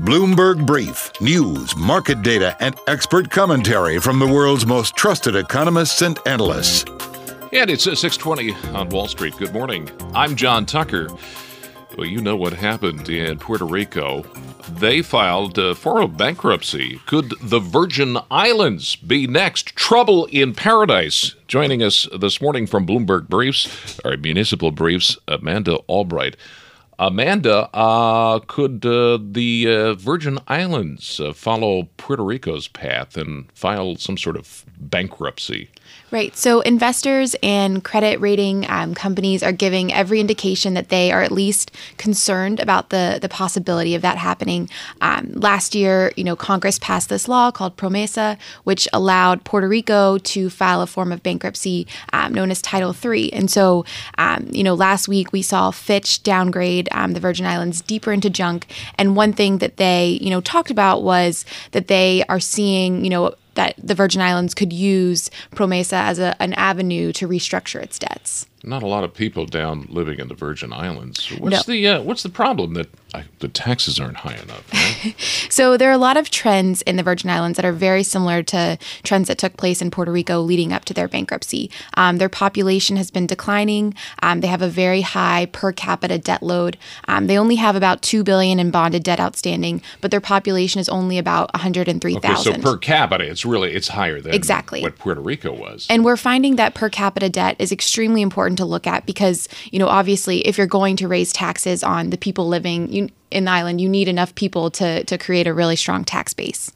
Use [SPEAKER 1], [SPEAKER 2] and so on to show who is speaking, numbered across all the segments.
[SPEAKER 1] Bloomberg Brief. News, market data, and expert commentary from the world's most trusted economists and analysts.
[SPEAKER 2] And it's 6:20 on Wall Street. Good morning. I'm John Tucker. Well, you know what happened in Puerto Rico. They filed for a bankruptcy. Could the Virgin Islands be next? Trouble in paradise. Joining us this morning from Bloomberg Briefs, or Municipal Briefs, Amanda Albright. Amanda, could the Virgin Islands follow Puerto Rico's path and file some sort of bankruptcy?
[SPEAKER 3] Right. So investors and credit rating companies are giving every indication that they are at least concerned about the possibility of that happening. Last year, Congress passed this law called PROMESA, which allowed Puerto Rico to file a form of bankruptcy known as Title III. And so, last week we saw Fitch downgrade the Virgin Islands deeper into junk. And one thing that they, talked about was that they are seeing, that the Virgin Islands could use PROMESA as an avenue to restructure its debts.
[SPEAKER 2] Not a lot of people down living in the Virgin Islands. What's the problem that the taxes aren't high enough? Right?
[SPEAKER 3] So there are a lot of trends in the Virgin Islands that are very similar to trends that took place in Puerto Rico leading up to their bankruptcy. Their population has been declining. They have a very high per capita debt load. They only have about $2 billion in bonded debt outstanding, but their population is only about 103,000.
[SPEAKER 2] Okay, so per capita, it's higher than
[SPEAKER 3] exactly
[SPEAKER 2] what Puerto Rico was.
[SPEAKER 3] And we're finding that per capita debt is extremely important to look at because, obviously, if you're going to raise taxes on the people living in the island, you need enough people to create a really strong tax base.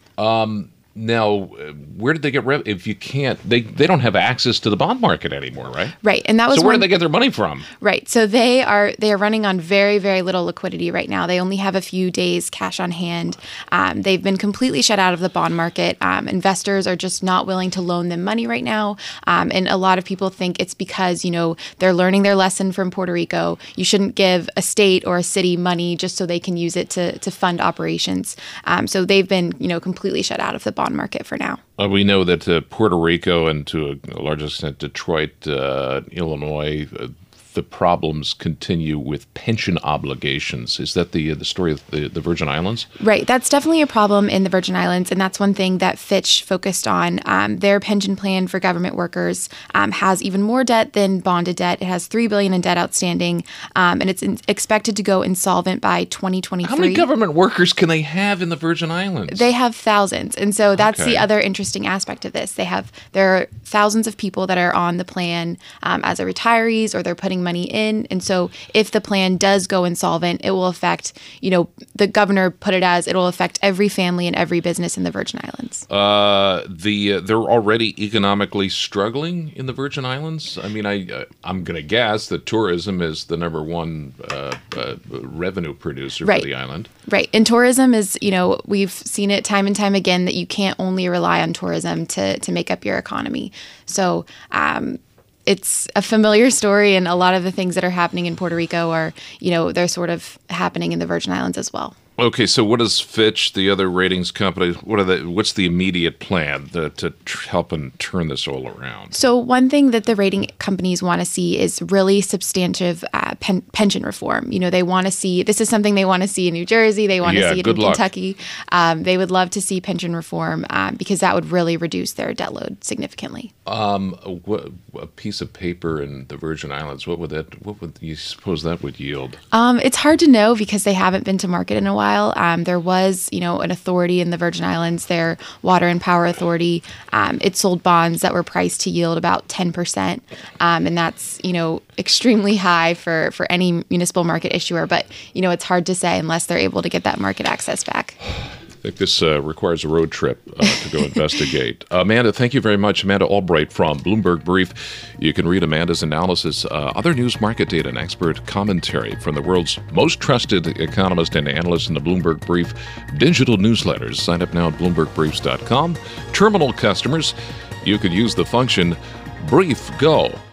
[SPEAKER 2] Now, where did they get revenue? If you can't, they don't have access to the bond market anymore, right?
[SPEAKER 3] Right, and that was
[SPEAKER 2] so. Where did they get their money from?
[SPEAKER 3] Right, so they are running on very, very little liquidity right now. They only have a few days cash on hand. They've been completely shut out of the bond market. Investors are just not willing to loan them money right now, and a lot of people think it's because they're learning their lesson from Puerto Rico. You shouldn't give a state or a city money just so they can use it to fund operations. So they've been completely shut out of the bond market for now.
[SPEAKER 2] We know that Puerto Rico and to a large extent Detroit, Illinois, the problems continue with pension obligations. Is that the story of the Virgin Islands?
[SPEAKER 3] Right. That's definitely a problem in the Virgin Islands, and that's one thing that Fitch focused on. Their pension plan for government workers has even more debt than bonded debt. It has $3 billion in debt outstanding, and it's expected to go insolvent by 2023.
[SPEAKER 2] How many government workers can they have in the Virgin Islands?
[SPEAKER 3] They have thousands, and so that's the other interesting aspect of this. There are thousands of people that are on the plan as retirees, or they're putting money in. And so if the plan does go insolvent, it will affect, the governor put it as, it will affect every family and every business in the Virgin Islands.
[SPEAKER 2] They're already economically struggling in the Virgin Islands. I mean, I'm going to guess that tourism is the number one revenue producer for the island. Right.
[SPEAKER 3] And tourism is, we've seen it time and time again that you can't only rely on tourism to make up your economy. So, it's a familiar story, and a lot of the things that are happening in Puerto Rico are, they're sort of happening in the Virgin Islands as well.
[SPEAKER 2] Okay, so what does Fitch, the other ratings company, what's the immediate plan to help and turn this all around?
[SPEAKER 3] So one thing that the rating companies want to see is really substantive pension reform. They want to see, this is something they want to see in New Jersey, they want to see it in Kentucky. They would love to see pension reform because that would really reduce their debt load significantly.
[SPEAKER 2] A piece of paper in the Virgin Islands, what would you suppose that would yield?
[SPEAKER 3] It's hard to know because they haven't been to market in a while. There was, an authority in the Virgin Islands, their Water and Power Authority. It sold bonds that were priced to yield about 10%. And that's, extremely high for any municipal market issuer. But, it's hard to say unless they're able to get that market access back.
[SPEAKER 2] I think this requires a road trip to go investigate. Amanda, thank you very much. Amanda Albright from Bloomberg Brief. You can read Amanda's analysis, other news, market data, and expert commentary from the world's most trusted economist and analyst in the Bloomberg Brief digital newsletters. Sign up now at BloombergBriefs.com. Terminal customers, you could use the function Brief Go.